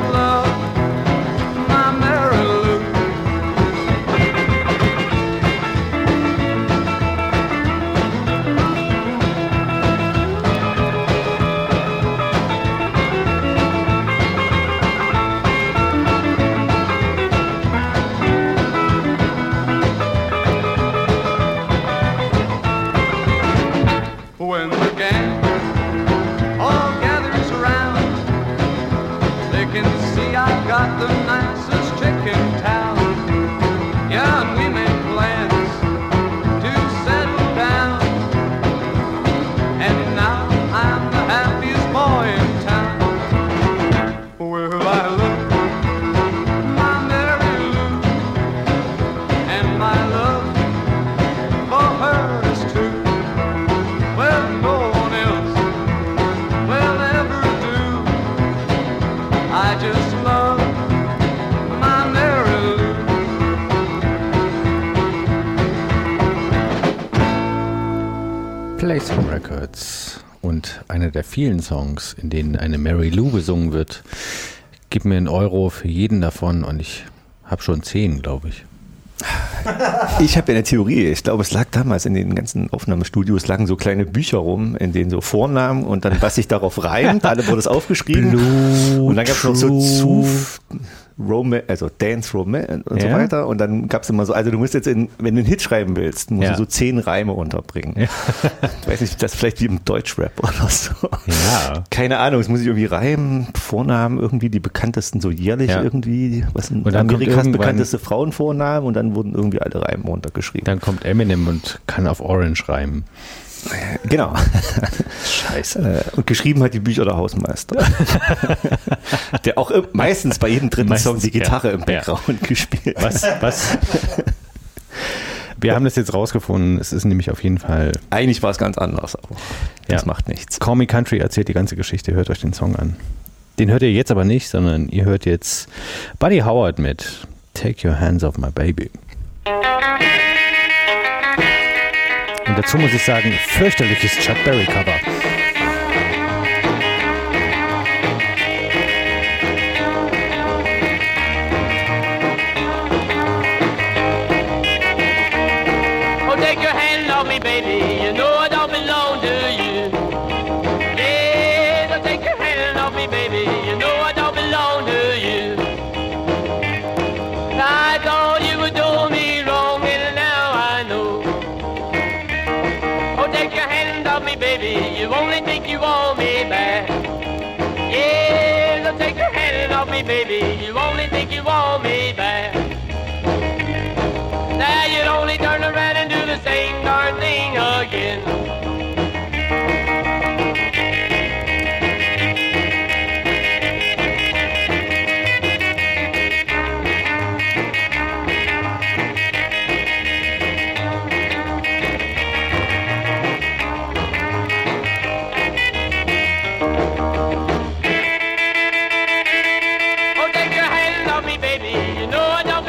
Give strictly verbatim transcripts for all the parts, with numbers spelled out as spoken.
love my Mary Lou. When the gang all gathers around, they can see I've got the nicest chick in town. Yeah, and we make plans to settle down, and now I'm the happiest boy in town. Well, I look my Mary Lou, and my love for her is true. Well, no one else will ever do. I just love my Mary Lou. Playson Records und einer der vielen Songs, in denen eine Mary Lou besungen wird. Gib mir einen Euro für jeden davon und ich habe schon zehn, glaube ich. Ich habe ja eine Theorie. Ich glaube, es lag damals in den ganzen Aufnahmestudios lagen so kleine Bücher rum, in denen so Vornamen und dann, was sich darauf reimt, alle wurde es aufgeschrieben. Blut, und dann gab es noch so zu Roma- also Dance Romance und Ja. so weiter. Und dann gab es immer so, also du musst jetzt, in, wenn du einen Hit schreiben willst, musst Ja. du so zehn Reime unterbringen. Ja. Ich weiß nicht, das ist vielleicht wie im Deutschrap oder so. Ja. Keine Ahnung, es muss ich irgendwie reimen, Vornamen irgendwie, die bekanntesten so jährlich Ja. irgendwie, was sind Und dann kommt Amerikas irgendwann- bekannteste Frauenvornamen und dann wurden irgendwie alle Reime runtergeschrieben. Dann kommt Eminem und kann auf Orange reimen. Genau. Scheiße. Und geschrieben hat die Bücher der Hausmeister. Der auch im- meistens bei jedem dritten Meistens, Song die Gitarre ja. im Background gespielt hat. Was, was? Wir haben das jetzt rausgefunden. Es ist nämlich auf jeden Fall Eigentlich war es ganz anders, aber das Ja. macht nichts. Call Me Country erzählt die ganze Geschichte. Hört euch den Song an. Den hört ihr jetzt aber nicht, sondern ihr hört jetzt Buddy Howard mit Take Your Hands Off My Baby. Und dazu muss ich sagen, fürchterliches Chuck Berry Cover. Oh, take your hand off me, baby. You know I don't belong to you. Yeah, so take your hand off me, baby. You know I don't belong to you. I thought you were doing me wrong, and now I know. Oh, take your hand off me, baby. You only think you want me back. Yeah, so take your hand off me, baby. You only think you want me back. Now you'd only turn around and do the same darn thing again. Oh, take your hand off me, baby. You know I don't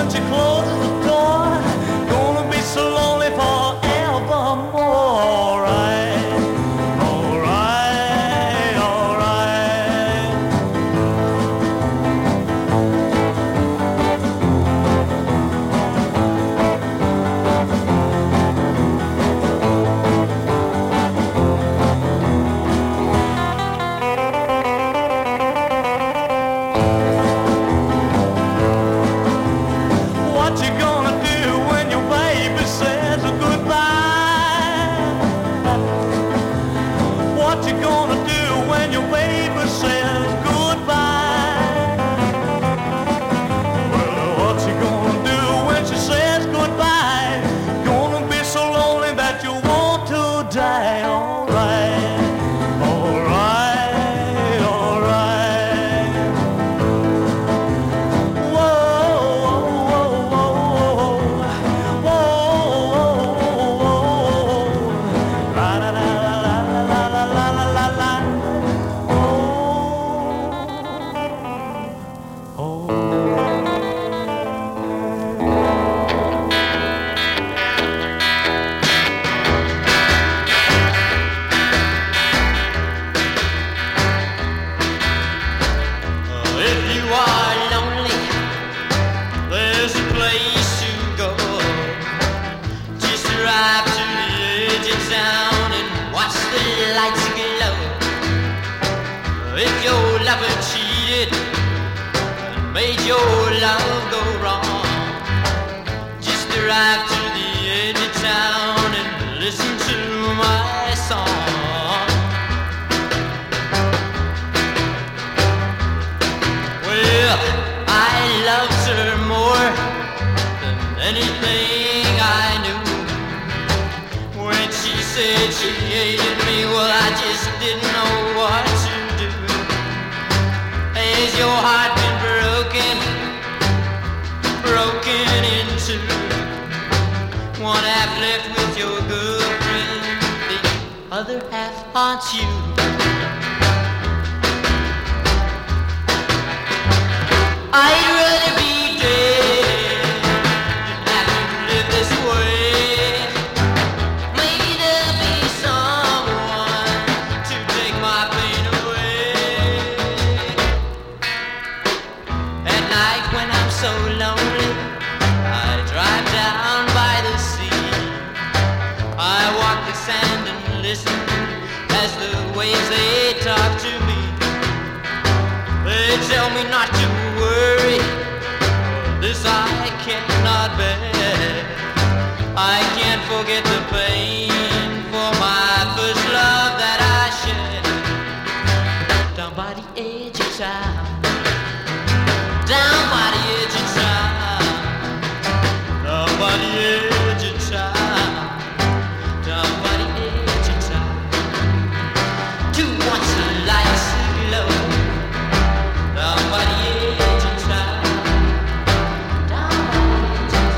once you close the door, gonna be so lonely forevermore. Alright, alright, alright. What you gonna do when your baby says goodbye? What you gonna do when your baby says goodbye? Well, what you gonna do when she says goodbye? Gonna be so lonely that you want to die. Alright, alright, alright. If you are lonely, there's a place to go. Just drive to the edge of town and watch the lights glow. If your lover cheated and made your love go wrong, just drive to the edge of town and listen to my song. Well, I loved her more than anything I knew. When she said she hated me, well, I just didn't know what to do. Has your heart been broken, broken in two? One half left with your girlfriend, the other half haunts you. I'd rather be dead than have to live this way. Maybe there'll be someone to take my pain away. At night when I'm so lonely, I drive down by the sea. I walk the sand and listen as the waves they talk to me. They tell me not to worry, this I cannot bear. I can't forget the pain for my first love that I shared. Down by the edge of town, down by the edge of town, down by the edge of town, down by the edge of town, to watch the lights glow. Down by the edge of town, down by the edge of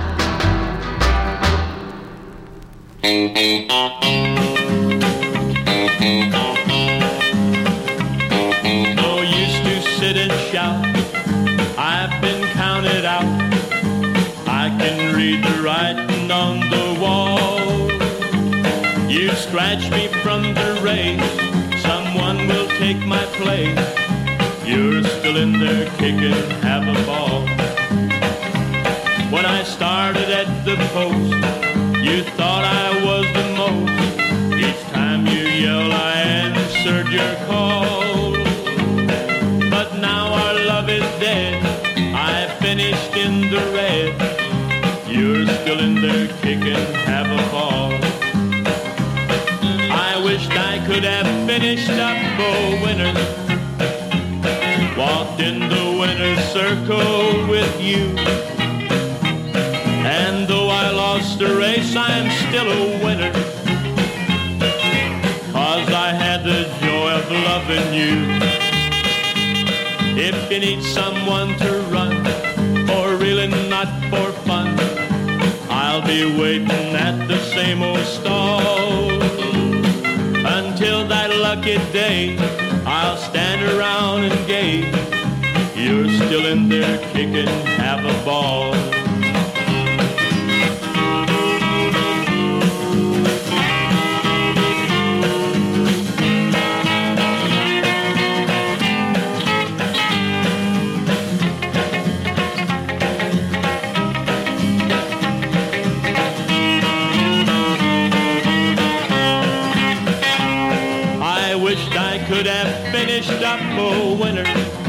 town. No use to sit and shout, I've been counted out. I can read the writing on the wall. You scratch me from the race, someone will take my place. You're still in there kicking, have a ball. When I started at the post, you thought I was the most. Each time you yell, I answered your call. But now our love is dead, I finished in the red. You're still in there kicking, have a ball. I wished I could have finished up a winner, walked in the winner's circle with you. And though I lost the race, I'm still a winner, 'cause I had the joy of loving you. If you need someone to run, or really not for fun, I'll be waiting at the same old stall. Until that lucky day, I'll stand around and gaze. You're still in there kicking, have a ball. Could have finished up a winner,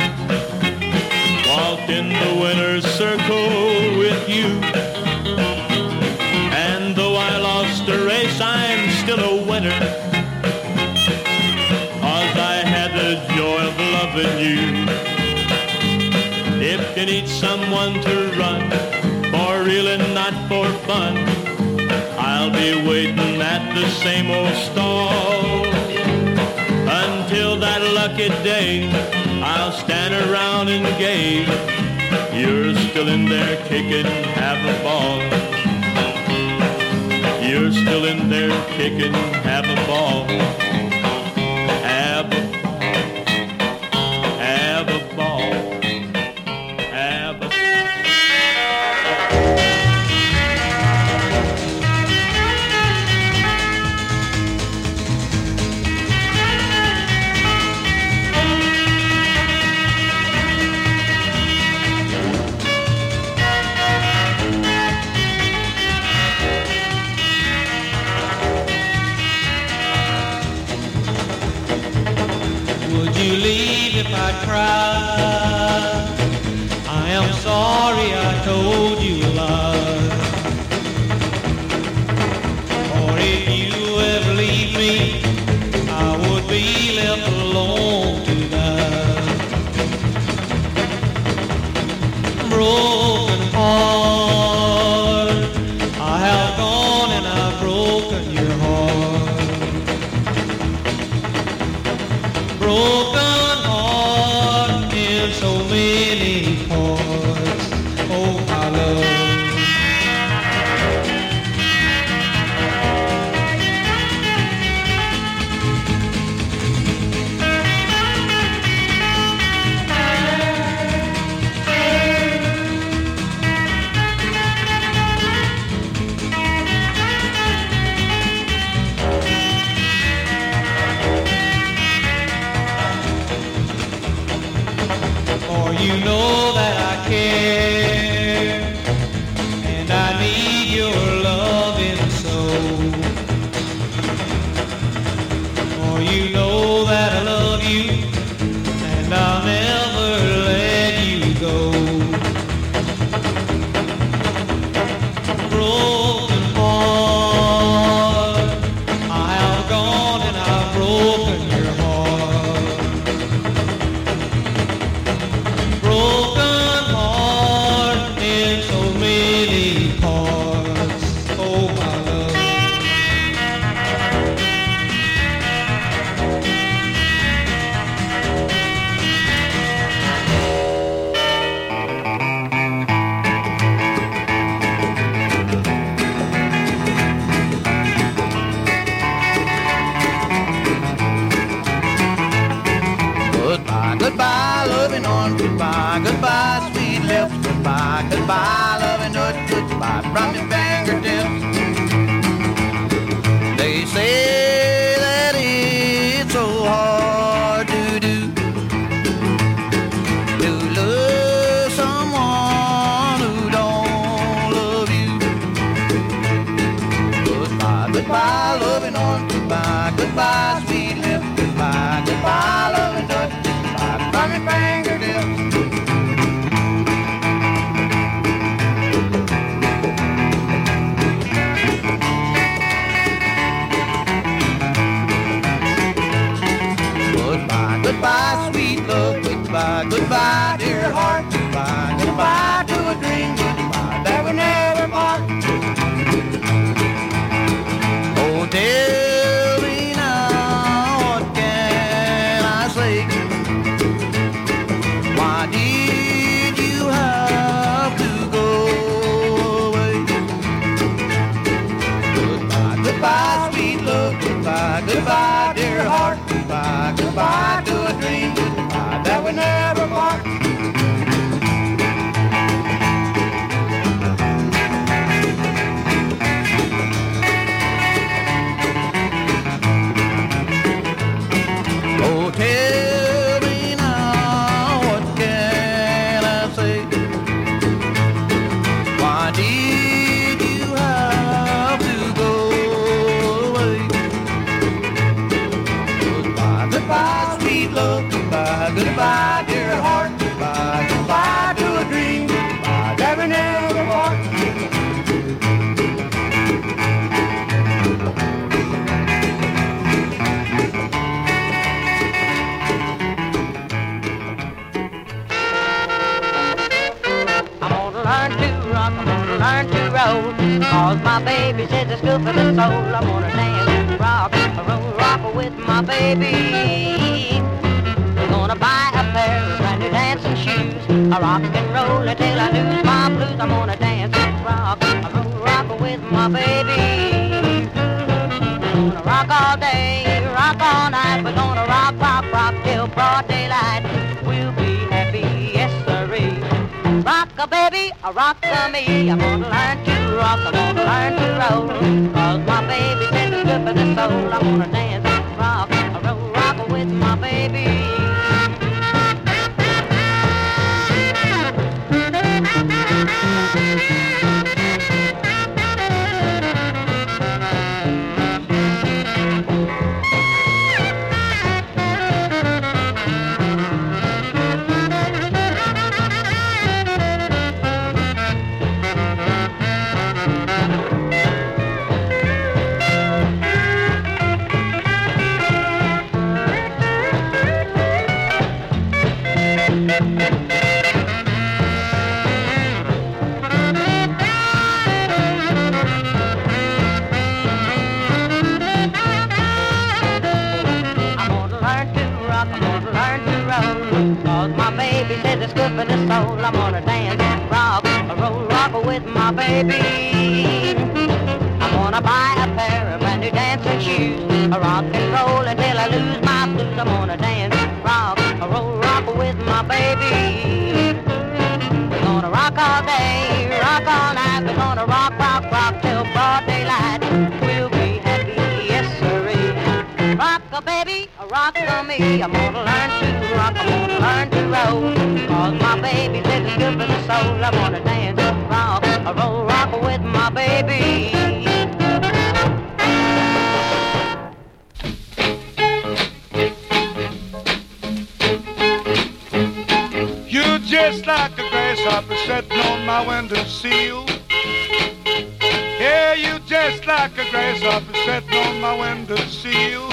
walked in the winner's circle with you. And though I lost the race, I'm still a winner, 'cause I had the joy of loving you. If you need someone to run, for real and not for fun, I'll be waiting at the same old stall. Until that lucky day, I'll stand around and gaze. You're still in there kicking, have a ball. You're still in there kicking, have a ball. Have a ball. Have a ball. Have a ball. Would you leave if I cried? I am sorry I told you a lie. Or if you ever leave me, I would be left alone to die. Broken heart, I have gone and I've broken your heart. Broken heart in so many parts. Oh, my love. For you know that I care, and I need your loving soul. For you know that I love you, and I'll never let you go. Broken heart, I have gone and I've broken your heart. Broken heart in so many parts. Oh, my love. Goodbye, goodbye, loving on, goodbye, goodbye, sweet lips, goodbye, goodbye, loving hood, goodbye from your fingertips. They say that it's so hard to do, to love someone who don't love you. Goodbye, goodbye, loving on, goodbye, goodbye, sweet lips, goodbye, goodbye, loving hood, from your fingertips. Goodbye, goodbye, sweet love, goodbye, goodbye, dear heart, goodbye, goodbye to a dream, goodbye that we never part. Oh, tell me now, what can I say? Why did you have to go away? Goodbye, goodbye, sweet love, goodbye, goodbye, dear heart, goodbye, goodbye to a dream, goodbye that we never part. goodbye, dear heart, goodbye, goodbye to a dream, goodbye, that we never part. Learn to roll, cause my baby says it's good for the soul. I'm gonna dance, rock, roll, rock with my baby. We're gonna buy a pair of brand new dancing shoes. I rock and roll until I lose my blues. I'm gonna dance, rock, roll, rock with my baby. We're gonna rock all day, rock all night. We're gonna rock, rock, rock till broad daylight. We'll be happy, yes sirree. Rock-a baby, a rock-a me. I'm gonna learn to rock, I'm gonna learn to roll. Cause my baby says it's good for the soul. I'm gonna dance, rock, roll, rock with my baby. It's good for the soul. I'm gonna dance, rock, roll, rock with my baby. I'm gonna buy a pair of brand new dancing shoes. I rock and roll until I lose my blues. I'm gonna dance, rock, roll, rock with my baby. We're gonna rock all day, rock all night. We're gonna rock, rock, rock till broad daylight. We'll be happy, yes sirree. Rock a baby, rock a me. I'm gonna learn to rock, I'm gonna learn to roll. Cause my baby says it's good for the soul. I'm gonna dance, rock, roll, rock with my baby. You're just like a grasshopper sitting on my windowsill. Yeah, you just like a grasshopper sitting on my windowsill.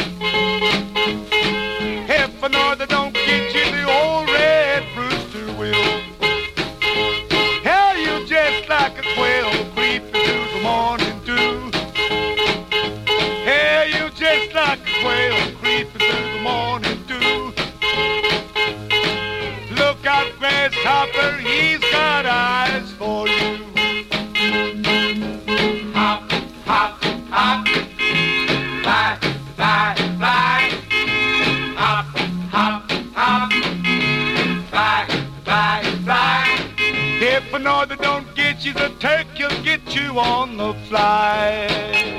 If I know that don't get you, the old red rooster will. Yeah, you just like a quail creeping through the morning dew. Yeah, you just like a quail creeping through the morning dew. Look out, grasshopper, he's got eyes for you. Hop, hop, hop, fly, fly, fly. Hop, hop, hop, fly, fly, fly. If a norther don't get you, the turkey'll get you on the fly.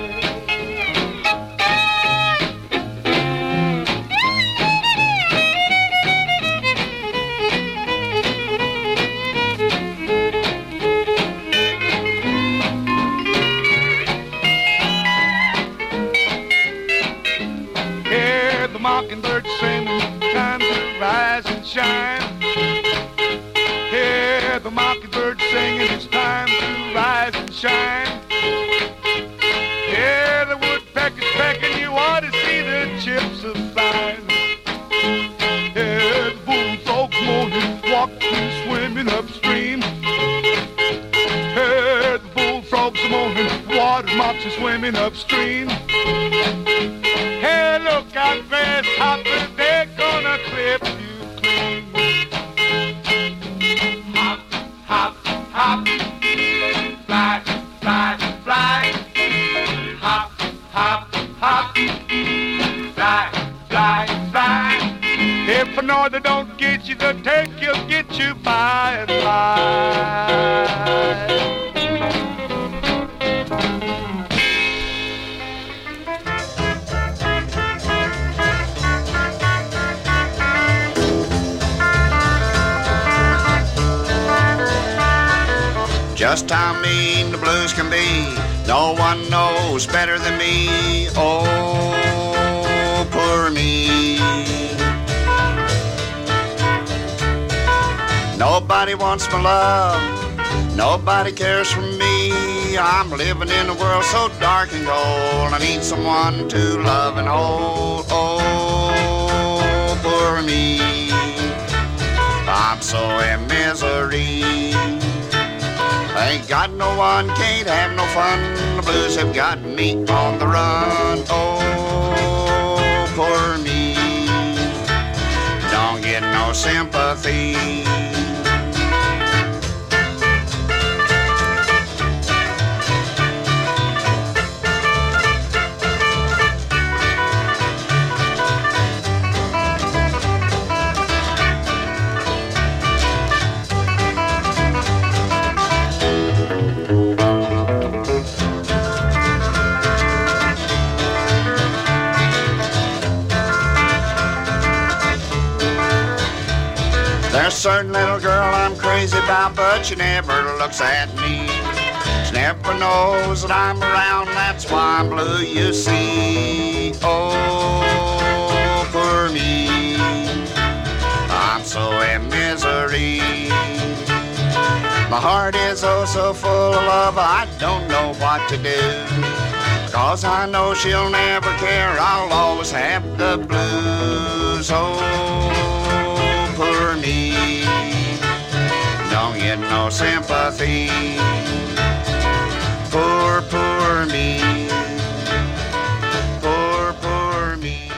Mockingbird singing, time to rise and shine. Hear the mockingbird singing, it's time to rise and shine. Yeah, the woodpecker's pecking, you ought to see the chips of flying. Yeah, the bullfrog's moaning, walking, swimming upstream. Yeah, the bullfrog's moaning, water mops are swimming upstream. Hey, look out, grasshopper, they're gonna clip you clean. Hop, hop, hop, fly, fly, fly. Hop, hop, hop, fly, fly, fly. If a norther don't get you, the turkey'll get you by and by. Just how mean the blues can be, no one knows better than me. Oh, poor me. Nobody wants my love. Nobody cares for me. I'm living in a world so dark and cold. I need someone to love and hold. Oh, poor me. I'm so in misery. Ain't got no one, can't have no fun. The blues have got me on the run. Oh, poor me. Don't get no sympathy. There's a certain little girl I'm crazy about, but she never looks at me. She never knows that I'm around, that's why I'm blue, you see. Oh, poor me, I'm so in misery. My heart is oh so full of love, I don't know what to do. Cause I know she'll never care, I'll always have the blues. Oh, poor me, don't get no sympathy. Poor, poor me, poor, poor me.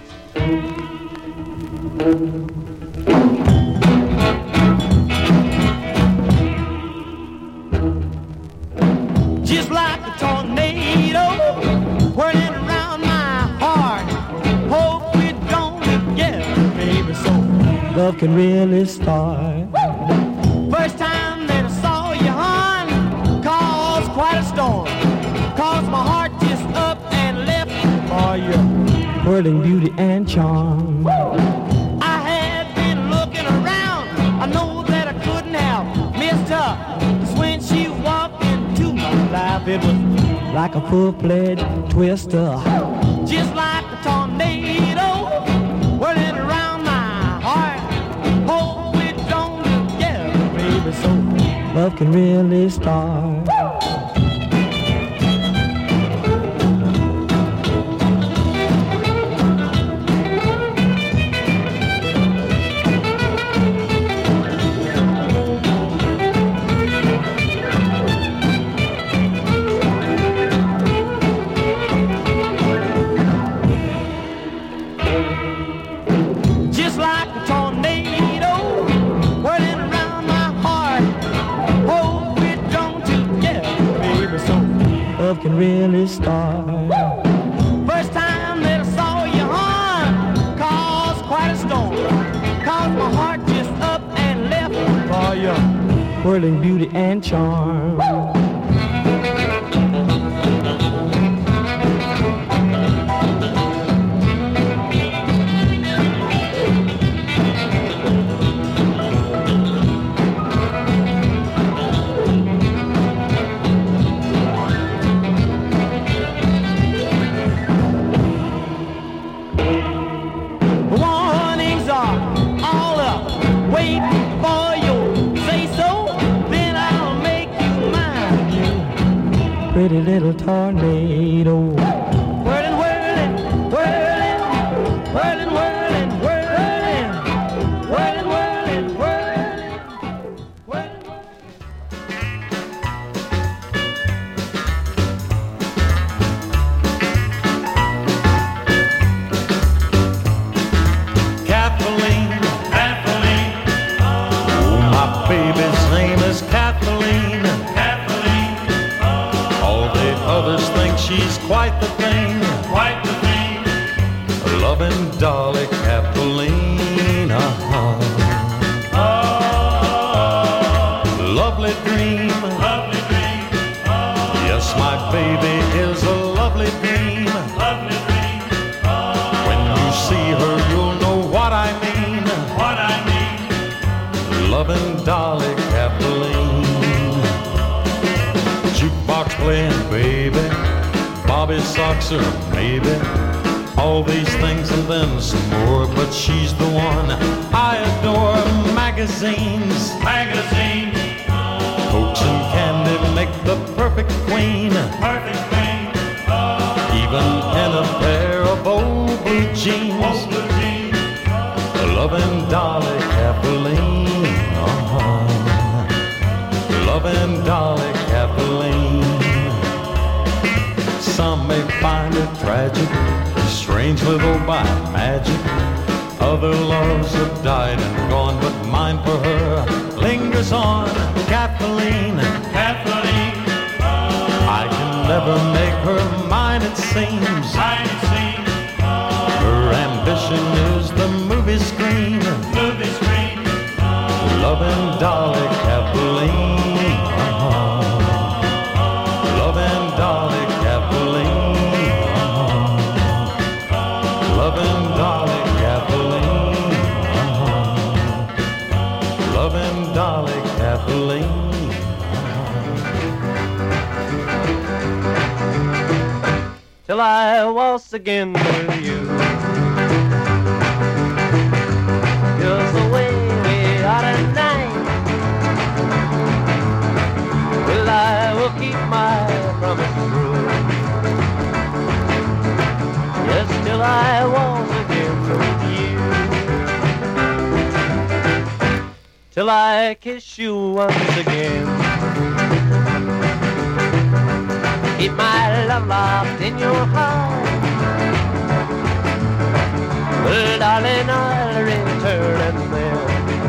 Just like a tornado whirling around my heart. Hope we're gone together, baby, so love can really start. First time that I saw you, hon, caused quite a storm. Caused my heart just up and left for your whirling beauty and charm. I had been looking around, I know that I couldn't have missed her. 'Cause when she walked into my life, it was like a full-fledged twister. Just like a tornado whirling around my heart. Hope we're gone together, baby, so love can really start. Just like a tornado whirling around my heart. Hope we're gone together, baby, so love can really start. First time that I saw you, hon, caused quite a storm. Caused my heart just up and left for your whirling beauty and charm. Warnings are all up, waiting for your say so. Then I'll make you mine, you pretty little tornado. Whirling, whirling, whirling, whirling, whirling, whirling, whirling, whirling, whirling, whirling, whirling. Kathleen, Kathleen, oh, my baby's name is Kathleen. Kathleen, oh, all the others think she's quite the thing, quite the thing. Loving dolly Kathleen, uh-huh. Oh, lovely dream, lovely dream. Oh, yes, my baby is a lovely dream, lovely dream. Oh, when you see her, you'll know what I mean, what I mean. Loving dolly Kathleen. Jukebox playing, baby, Bobby socks her, maybe. All these things and then some more, but she's the one I adore. Maggie magazines. Magazine. Coach and candy make the perfect queen. Perfect queen. Even in a pair of old blue jeans. Old blue jeans. Loving Dolly Kathleen. Uh-huh. Loving Dolly Kathleen. Some may find it tragic, strange little by magic. Other loves have died and gone, but mine for her lingers on. Kathleen, Kathleen. I can never make her mine, it seems. Mine it seems. Her ambition is the movie screen. Movie screen. Loving Dolly Kathleen. Uh-huh. Loving Dolly Kathleen. Uh-huh. Loving Dolly Kathleen. Uh-huh. Loving Dolly Kathleen. Till I waltz again with you. Just the way we are tonight. Well, I will keep my promise true. Yes, till I waltz again with you. Till I kiss you once again. Keep my love locked in your heart. Well, darling, I'll return and then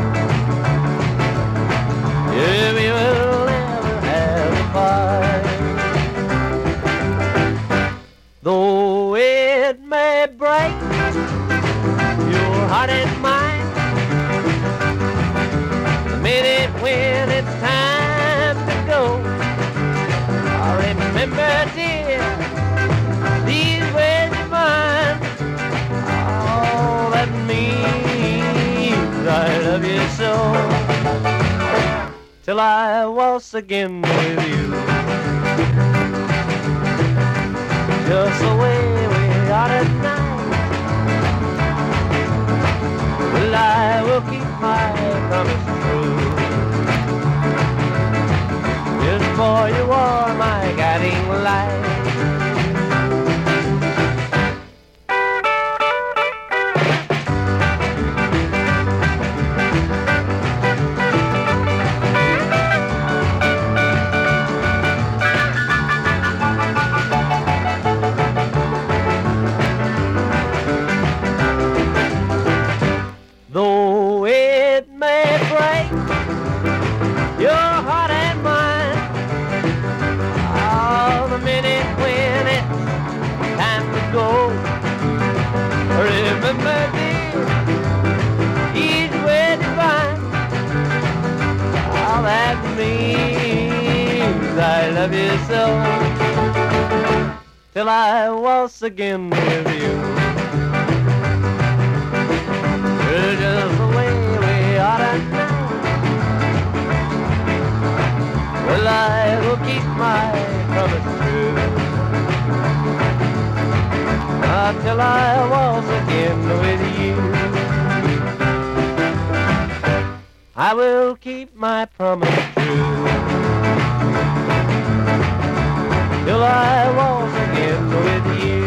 yeah, we will never have a fight. Though it may break your heart and mine, the minute when it's time to go, remember, dear, these words of mine. All that means I love you so. Till I waltz again with you. Just the way we are tonight. Well, I will keep my promise true. Just for you are my guiding light. Though it may break your heart and mine, oh, the minute when it's time to go, remember, dear, each word divine. All that means I love you so. Till I waltz again with you. Just the way we are tonight. Well, I will keep my promise true. Until I waltz again with you. I will keep my promise true. Till I waltz again with you.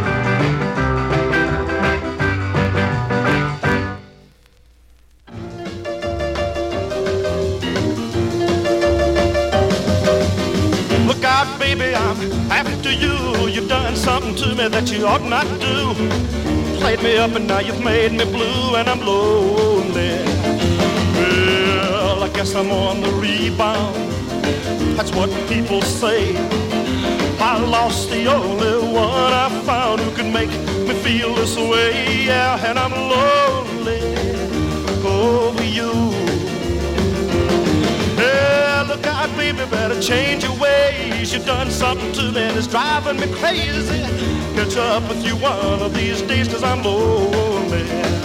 Baby, I'm after you. You've done something to me that you ought not do. Played me up and now you've made me blue and I'm lonely. Well, I guess I'm on the rebound. That's what people say. I lost the only one I found who could make me feel this way. Yeah, and I'm lonely over you. Yeah, look out, baby, better change your ways. You've done something to me that's driving me crazy. Catch up with you one of these days, cause I'm lonely.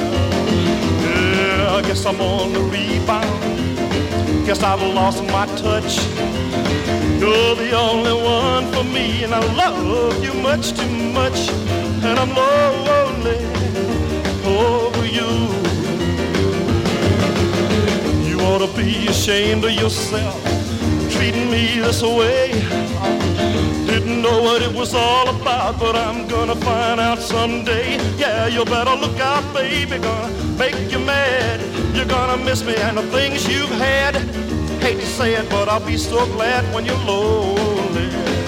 Yeah, I guess I'm on the rebound. Guess I've lost my touch. You're the only one for me, and I love you much too much. And I'm lonely over you. ought to be ashamed of yourself, treating me this way. Didn't know what it was all about, but I'm gonna find out someday. Yeah, you better look out, baby, gonna make you mad. You're gonna miss me and the things you've had. Hate to say it, but I'll be so glad when you're lonely.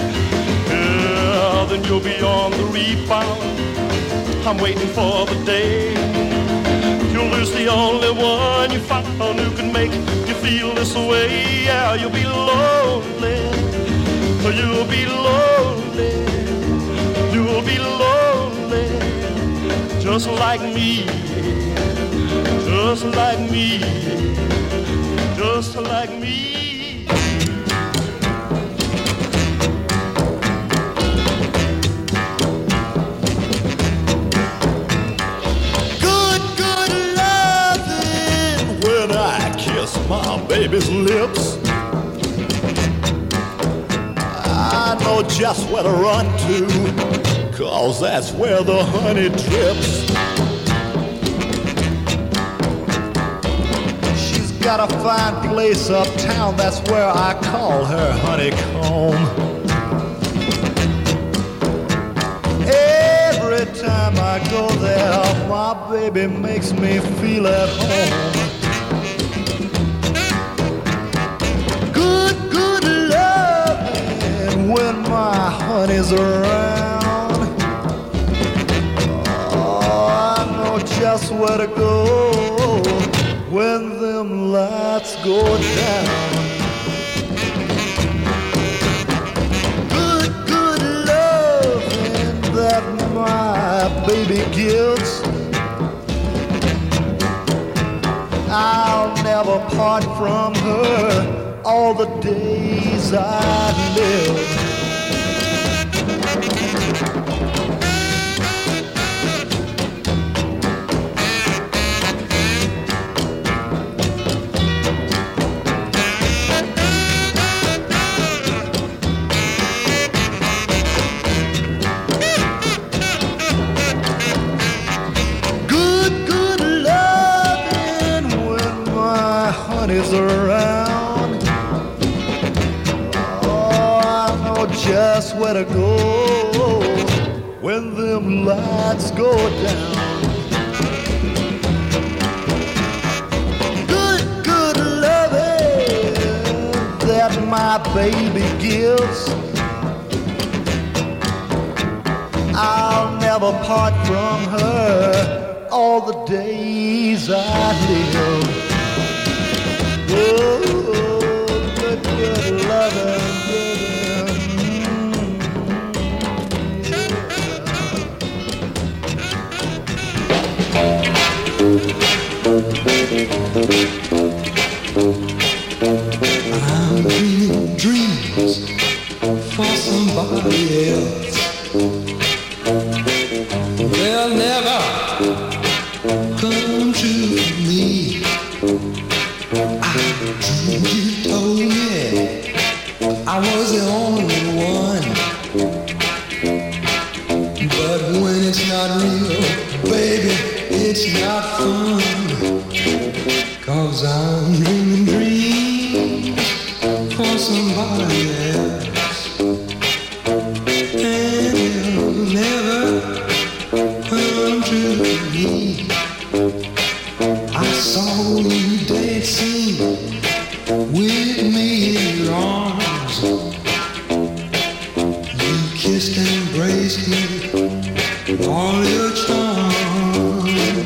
Yeah, then you'll be on the rebound. I'm waiting for the day you'll lose the only one you found who can make you feel this way. Yeah, you'll be lonely. You'll be lonely. You'll be lonely. Just like me. Just like me. Just like me. Good, good loving when I kiss my baby's lips. I know just where to run to, 'cause that's where the honey drips. Got a fine place uptown, that's where I call her honeycomb. Every time I go there, my baby makes me feel at home. Good, good loving when my honey's around. Oh, I know just where to go when them lights go down. Good, good loving that my baby gives. I'll never part from her all the days I live. Is around. Oh, I know just where to go when them lights go down. Good, good loving that my baby gives. I'll never part from her all the days I live. Oh, good, good loving, I'm dreaming dreams for somebody else. They'll never come true for me. You told me I was the only one, but when it's not real, baby, it's not fun. 'Cause I'm dreaming dreams for somebody else, and it'll never come true to me. I saw you dancing with me in your arms. You kissed and embraced me, all your charm.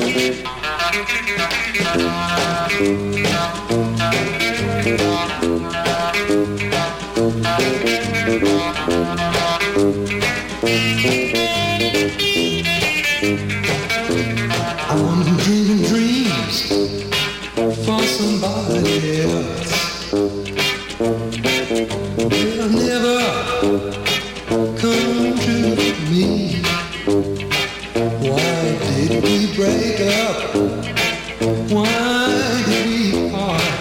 I'm dreaming dreams for somebody else. They'll never come true to me. Why did we break up? Why did we part?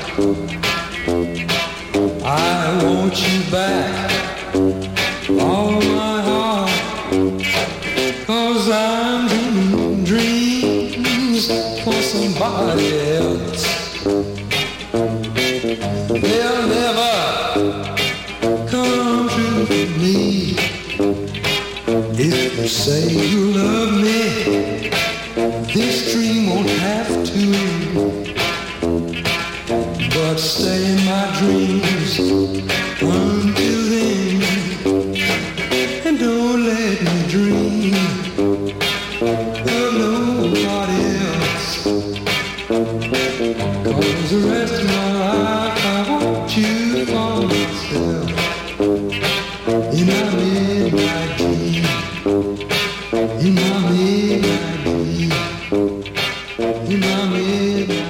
I want you back, all my heart. 'Cause I'm dreaming dreams for somebody else. but stay in my dreams until then, and don't let me dream of nobody else, 'cause the rest of my life I want you for myself. In my midnight dream, in my midnight dream, in my midnight dream.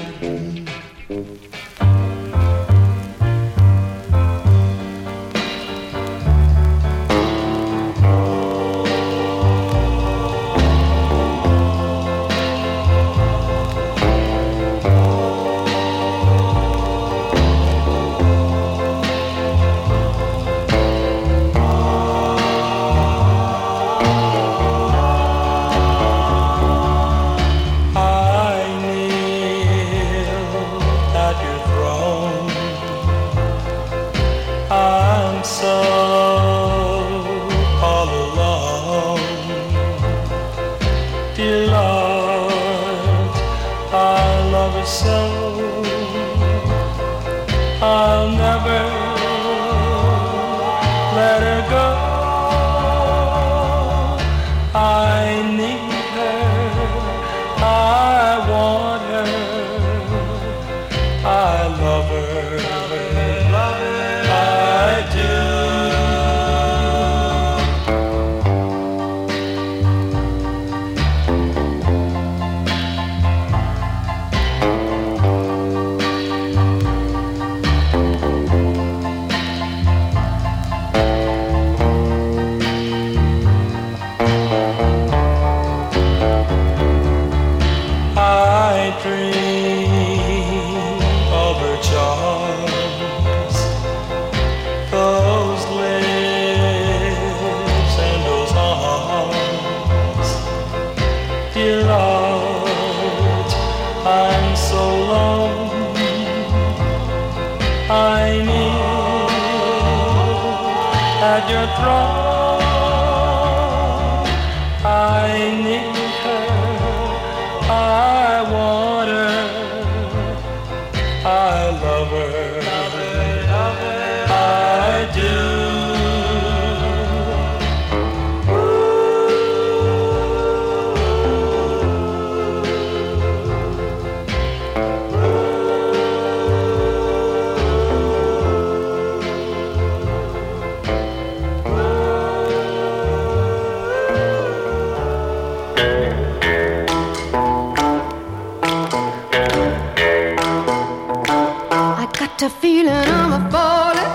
A feeling I'm a falling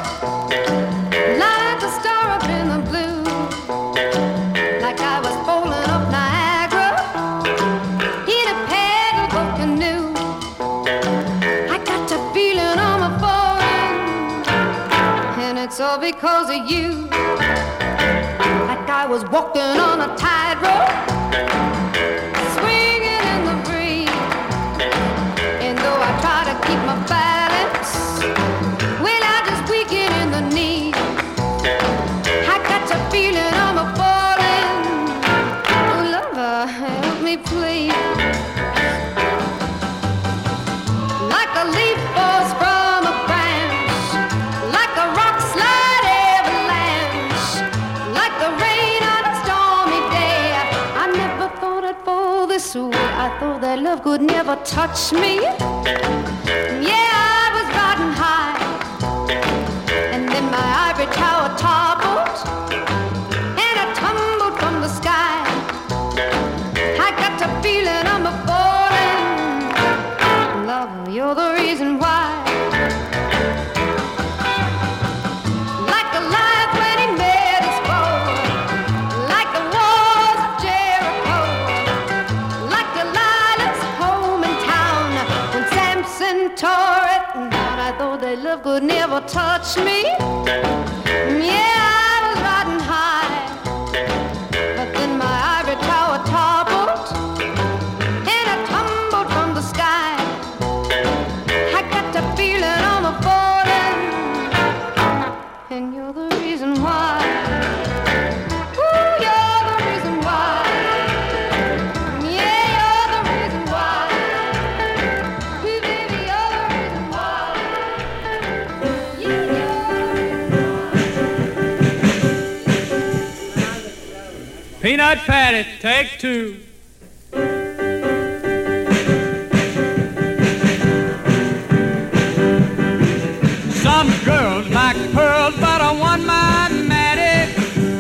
like a star up in the blue, like I was bowling up Niagara in a paddleboat canoe. I got a feeling I'm a falling, and it's all because of you. Like I was walking on a tightrope, swinging in the breeze, and though I try to keep my balance, well, I just weaken in the knee. I got a feeling I'm a falling. Oh, lover, help me please. Like a leaf falls from a branch, like a rock slide avalanche, like the rain on a stormy day. I never thought I'd fall this way. I thought that love could never touch me. Yeah, I was riding high, and then my ivory tower toppled, and I tumbled from the sky. I got a feeling I'm a falling. Love, you're the reason why. Like a lion when he met his foe, like the walls of Jericho, like Delilah's home in town when Samson tore it down. I thought that love could never touch me. Yeah, I was riding high, but then my ivory tower toppled, and I tumbled from the sky. I got the feeling I'm a falling, and you're the reason why. Ooh, you're the reason why. Yeah, you're the reason why. Ooh, baby, you're the reason why. Peanut Patty, take two. Some girls like pearls, but I want my Maddie.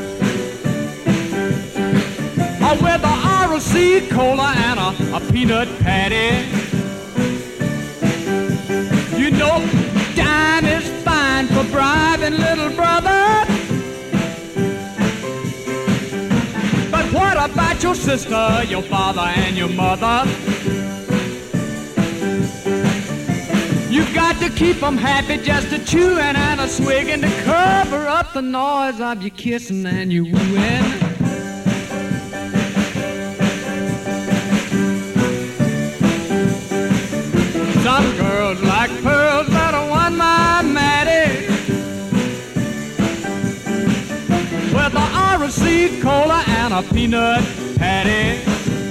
Oh, with a R C cola and a, a peanut patty. You know, dime is fine for bribing little brother. But what about your sister, your father, and your mother? You got to keep them happy, just a chewing and a swigging to cover up the noise of you kissing and you wooing. Some girls like pearls, but I want my Maddie. With a R C cola and a peanut patty.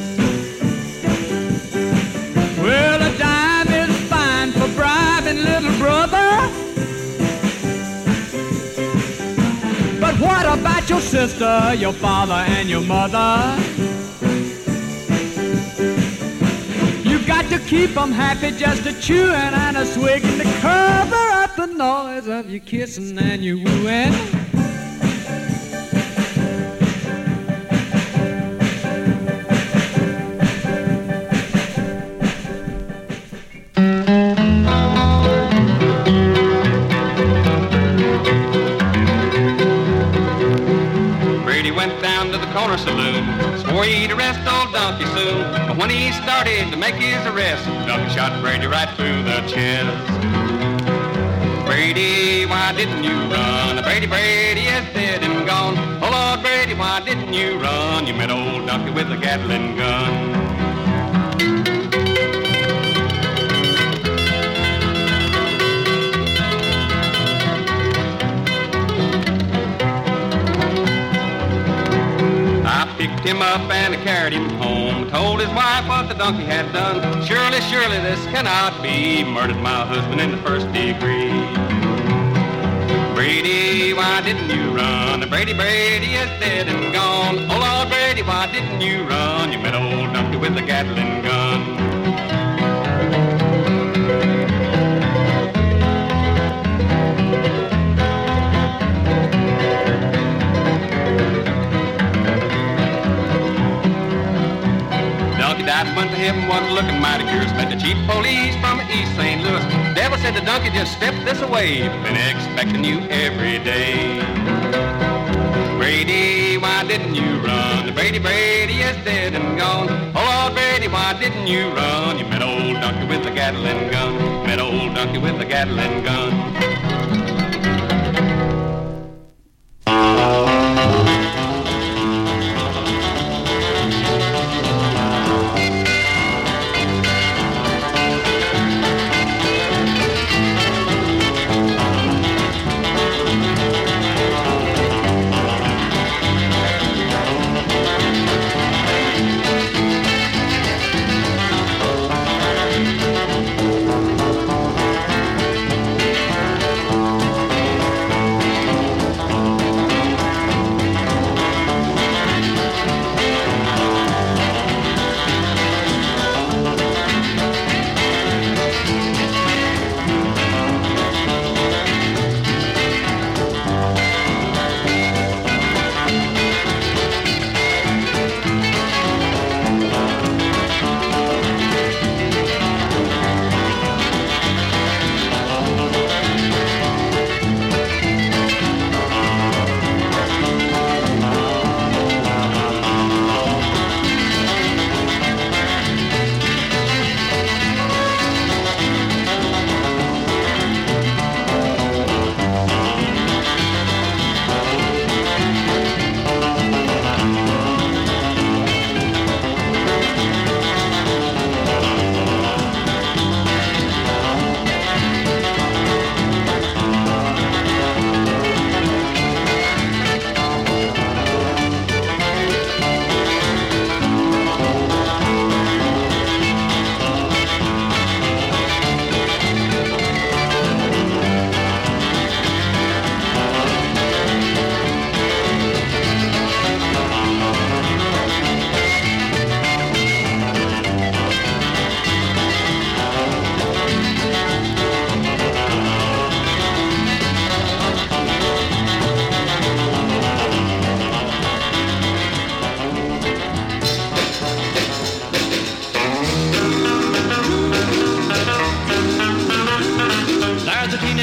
Well, a dime is fine for bribing little brother. But what about your sister, your father, and your mother? You got to keep them happy, just a chewing and a swigging to cover up the noise of you kissing and you wooing. Corner saloon, swore he'd arrest old Donkey soon. But when he started to make his arrest, Donkey shot Brady right through the chest. Brady, why didn't you run? Brady, Brady is dead and gone. Oh Lord, Brady, why didn't you run? You met old Donkey with a Gatling gun. Picked him up and I carried him home. Told his wife what the donkey had done. Surely, surely this cannot be. Murdered my husband in the first degree. Brady, why didn't you run? Brady, Brady is dead and gone. Oh Lord, Brady, why didn't you run? You met old donkey with a Gatling gun. Died, went to heaven, wasn't looking mighty curious. Met the chief police from East Saint Louis. Devil said the donkey just stepped this away. Been expecting you every day. Brady, why didn't you run? Brady, Brady is dead and gone. Oh Lord, Brady, why didn't you run? You met old donkey with a Gatling gun. Met old donkey with a Gatling gun.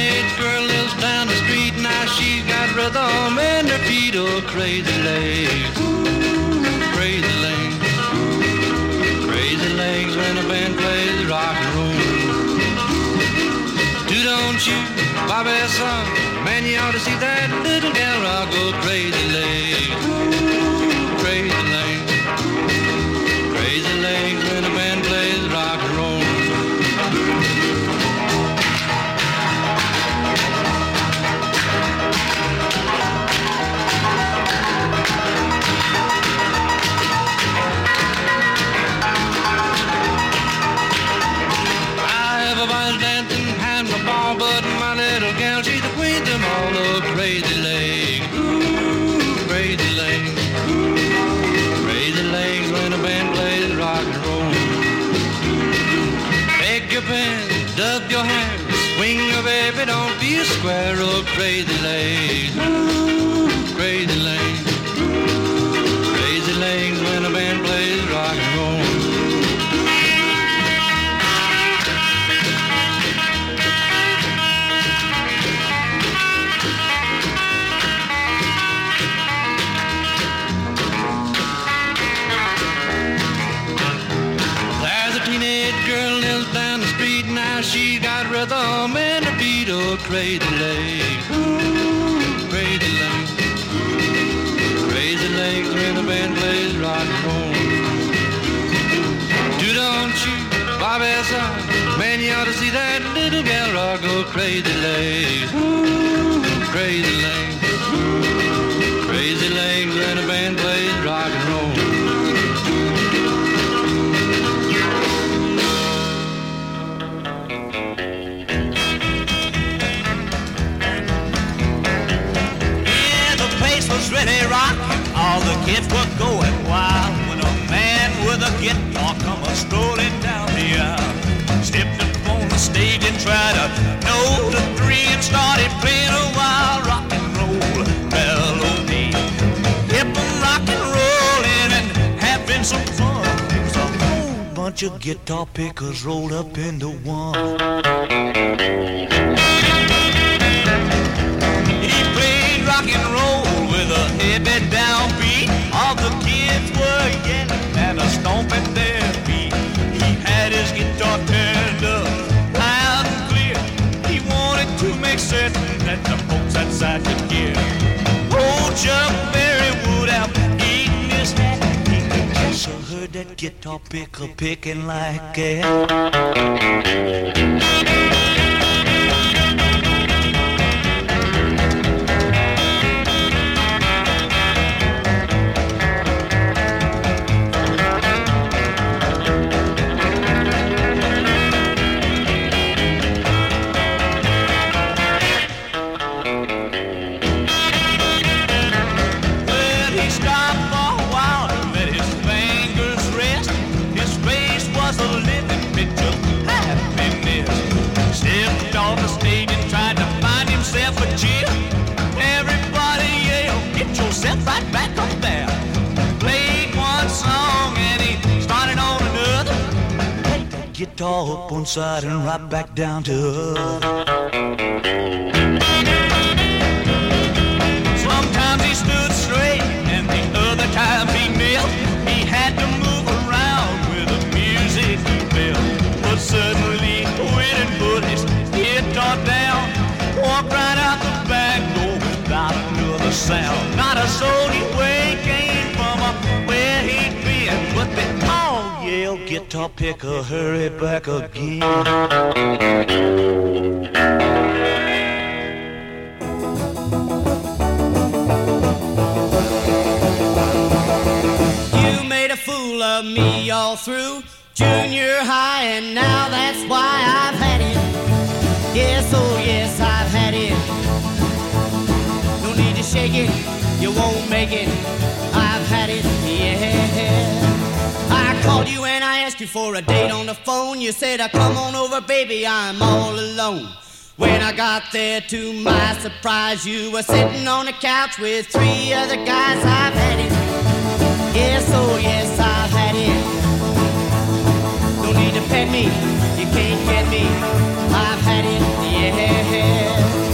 teenage girl lives down the street. Now she's got rhythm in her feet. Oh, crazy legs, crazy legs, crazy legs when the band plays rock and roll. Do don't you, Bobby's son, man, you ought to see that little gal rock. Oh, crazy legs, crazy legs, crazy legs when the band plays rock and roll. But my little gal, she's the queen of them all. Oh, crazy legs, ooh, crazy legs, crazy legs when the band plays rock and roll. Take your pen, dub your hand, swing your baby, don't be a square. Oh, crazy legs, ooh, crazy legs, crazy legs when the band plays rock and roll. She got rhythm in her beat. Oh, crazy legs, ooh, crazy legs, crazy legs when the band plays rock and roll. Do don't you, Bobby's son, man, you ought to see that little gal rock. Oh, crazy legs, ooh, crazy legs, crazy legs when the band plays rock and roll. Really rock, all the kids were going wild when a man with a guitar come a strolling down the aisle. Stepped up on the stage and tried a note or three and started playing a wild rock and roll melody. Hip and rock and rolling and having some fun. It was a whole bunch of guitar pickers rolled up into one. He played rock and roll with a heavy downbeat. All the kids were yelling and a stomping their feet. He had his guitar turned up loud and clear. He wanted to make certain that the folks outside could hear. Old Chuck Berry would out eating his hat. He could just have heard that guitar picker picking like that. Right back up there. Played one song and he started on another. Picked that guitar up one side and right back down to other. Sometimes he stood straight and the other time he knelt. He had to move around with the music he felt. But suddenly went and put his guitar down, walked right out the back door without another sound. Not a soul he way came from up where he'd been, but they all yelled, guitar picker, hurry back again. You made a fool of me all through junior high, and now that's why I've had it. Yes, oh yes, I've had it. No need to shake it, you won't make it. I've had it, yeah. I called you and I asked you for a date on the phone. You said, oh, come on over, baby, I'm all alone. When I got there, to my surprise, you were sitting on the couch with three other guys. I've had it, yes, oh yes, I've had it. No need to pet me, you can't get me. I've had it, yeah.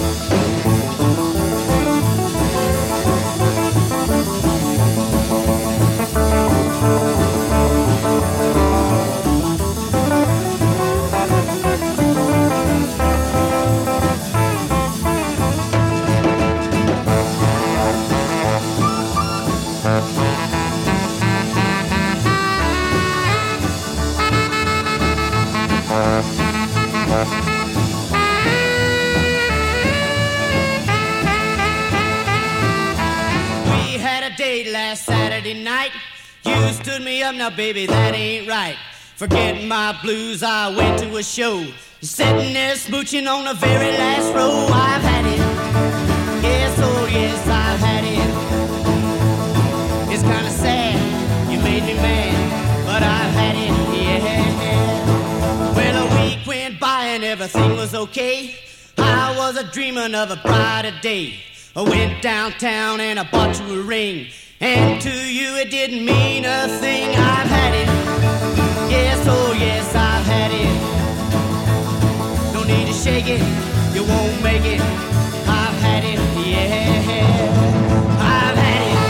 We had a date last Saturday night. You stood me up, now baby, that ain't right. Forgetting my blues, I went to a show. Sitting there smooching on the very last row. I've had it. Yes, oh yes, I've had it. It's kinda sad, you made me mad, but I've had it, yeah. Well, a week went by and everything was okay. I was a dreaming of a brighter day. I went downtown and I bought you a ring. And to you it didn't mean a thing. I've had it. Yes, oh yes, I've had it. No need to shake it, you won't make it. I've had it, yeah. I've had it.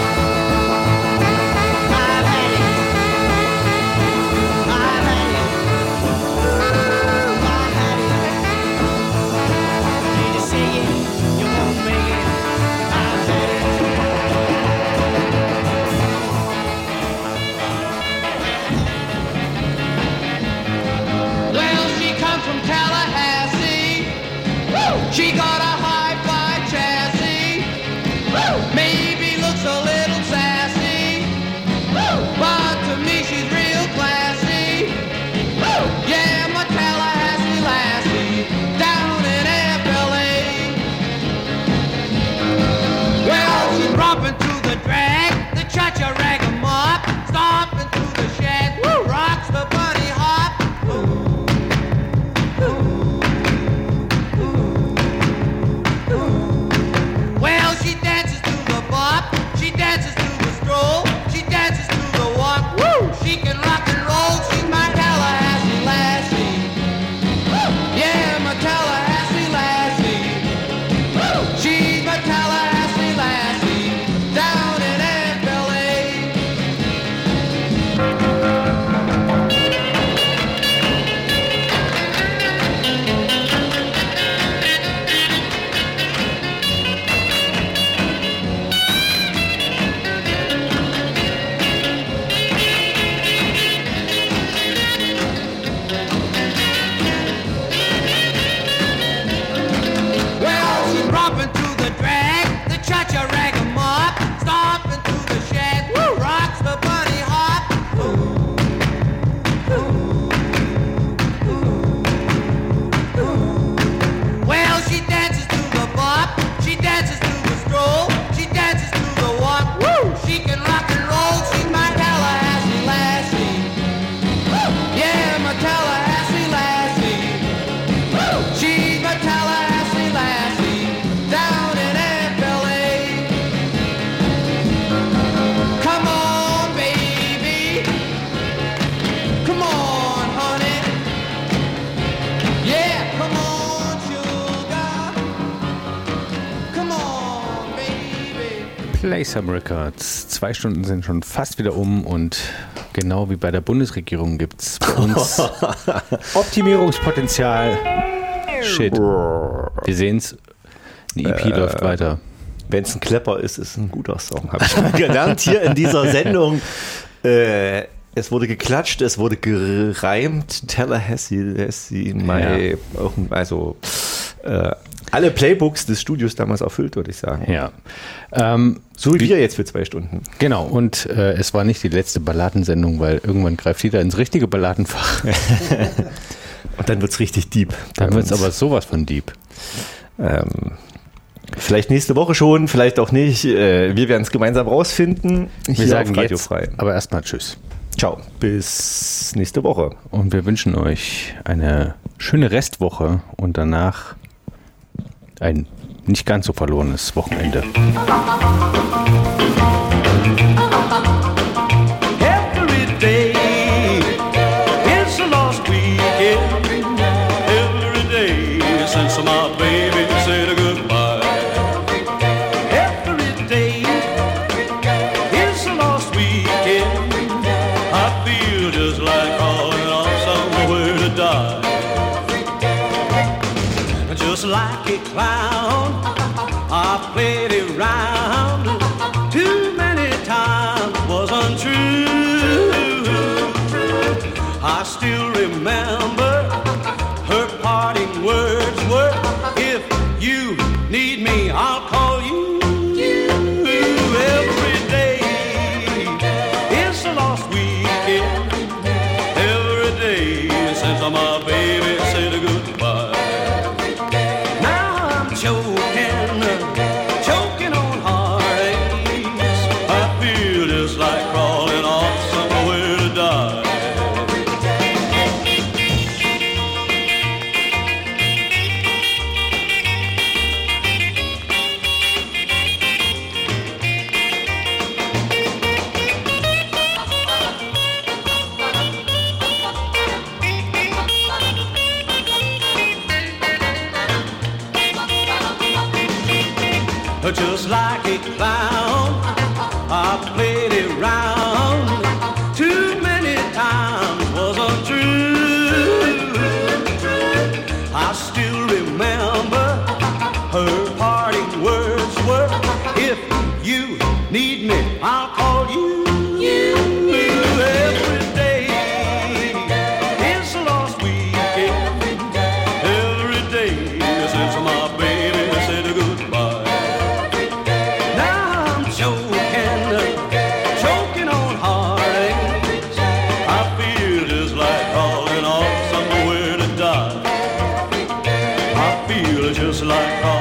I've had it. I've had it. I've had it. No need to shake it, you won't make it. I've had it. Well, she comes from Tallahassee. Woo! She got a hi-fi chassis. Woo! Maybe looks a little sassy. Woo! But to me she's real classy. Woo! Yeah, my Tallahassee lassie down in F L A. Well, she's romping through the drag, the cha-cha rag 'em up, stomping through the shed. Woo! Rocks the bunny hop. Well, she dances to the bop, she dances to the stroll, she dances to the walk. Woo! She can rock and roll, she's my Tallahassee lassie. Woo! Yeah, my Tallahassee lassie. Woo! She's my Tallahassee lassie down in F L A. Well, she's romping through the drag, the cha-cha rag 'em up, stomping through the shed. Woo! Rocks the bunny hop. Well, she dances to the bop, she dances to the stroll, she dances to the walk. Woo! She can rock and roll, she's my Tallahassee lassie. Woo! Yeah, my Tallahassee lassie. Woo! She's my Tallahassee lassie down in F L A. Come on, baby. Come on, honey. Yeah, come on, sugar. Come on, baby. Play Some Records. Zwei Stunden sind schon fast wieder um und genau wie bei der Bundesregierung gibt es bei uns Optimierungspotenzial. Shit. Wir sehen's. Die E P Äh, läuft weiter. Wenn es ein Klepper ist, ist es ein guter Song. Habe ich mal gelernt hier in dieser Sendung. Äh, es wurde geklatscht, es wurde gereimt. Tallahassee, Lassie, my, auch, also äh, alle Playbooks des Studios damals erfüllt, würde ich sagen. Ja. Ähm, so wie wir jetzt für zwei Stunden. Genau, und äh, es war nicht die letzte Balladensendung, weil irgendwann greift jeder ins richtige Balladenfach. Und dann wird es richtig deep. Dann wird es aber sowas von deep. Ähm, vielleicht nächste Woche schon, vielleicht auch nicht. Äh, wir werden es gemeinsam rausfinden. Wir Hier sagen auf Radio jetzt, Frei. aber erstmal tschüss. Ciao, bis nächste Woche. Und wir wünschen euch eine schöne Restwoche und danach ein nicht ganz so verlorenes Wochenende. Every day is a lost weekend. like a clown. I played it round too many times, was untrue. I still remember her parting words were, if you need me, I'll call you. Every day is a lost weekend. Every day since my baby said goodbye. Now I'm choking, choking on heartaches. I feel just like crawling off somewhere to die. Just like a clown, I played it round